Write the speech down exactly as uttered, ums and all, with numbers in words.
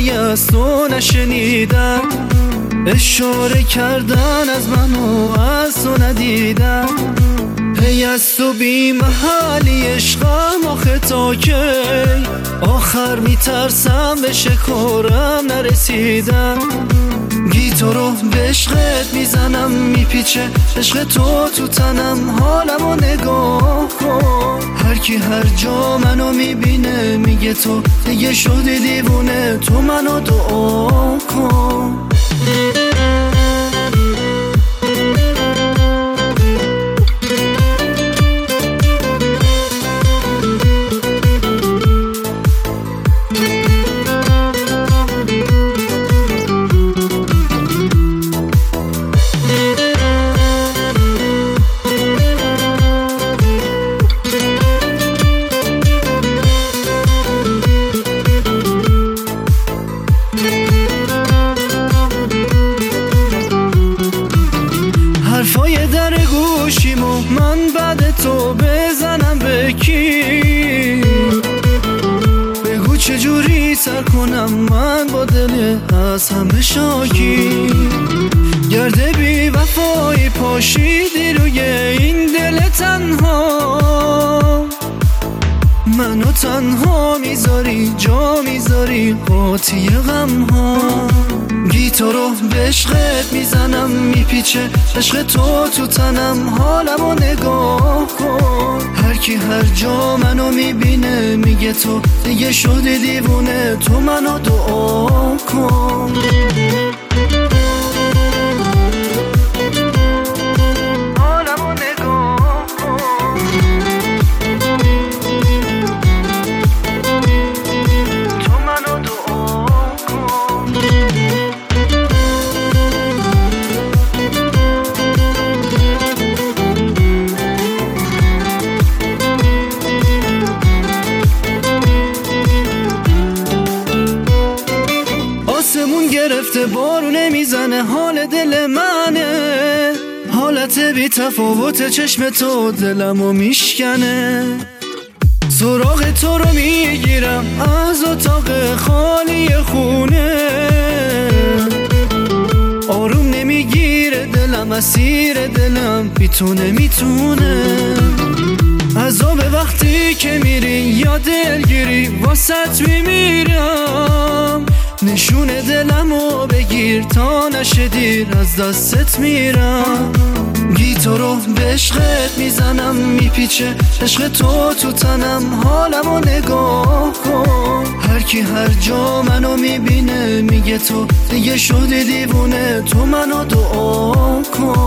حرفایی از تو نشنیدم، اشاره کردن از من و از تو ندیدم. هی از تو بی محلی عشقم آخه تا کی؟ آخر میترسم به شکارم نرسیدم. گیتارو به عشقت میزنم میپیچه عشق تو تو تنم، حالمو نگاه کن. هر کی هر جا منو میبینه میگه تو دیگه شدی دیوونه، تو منو دعا کن. حرفای در گوشیمو من بعد تو بزنم به کی؟ بگو چجوری سر کنم من با دل از همه شاکی؟ گرده بی وفایی پاشیدی روی این دل تنها، منو تنها میذاری جا میذاری قاطی غم ها. گیتارو به عشقت میزنم میپیچه عشق تو تو تنم، حالمو نگاه کن. هر کی هر جا منو میبینه میگه تو دیگه شدی دیوونه، تو منو دعا کن. آسمون گرفته بارونه میزنه حال دل منه، حالت بی تفاوت چشم تو دلمو میشکنه. سراغ تو رو میگیرم از اتاق خالی خونه، آروم نمیگیره دلم اسیر دلم بی تو نمیتونه. عذاب وقتی که میری یا دلگیری واسط میمیرم، نشون دلمو بگیر تا نشه دیر از دستت میرم. گیتارو به عشقت میزنم میپیچه عشق تو تو تنم، حالمو نگاه کن. هر کی هر جا منو میبینه میگه تو دیگه شدی دیوونه، تو منو دعا کن.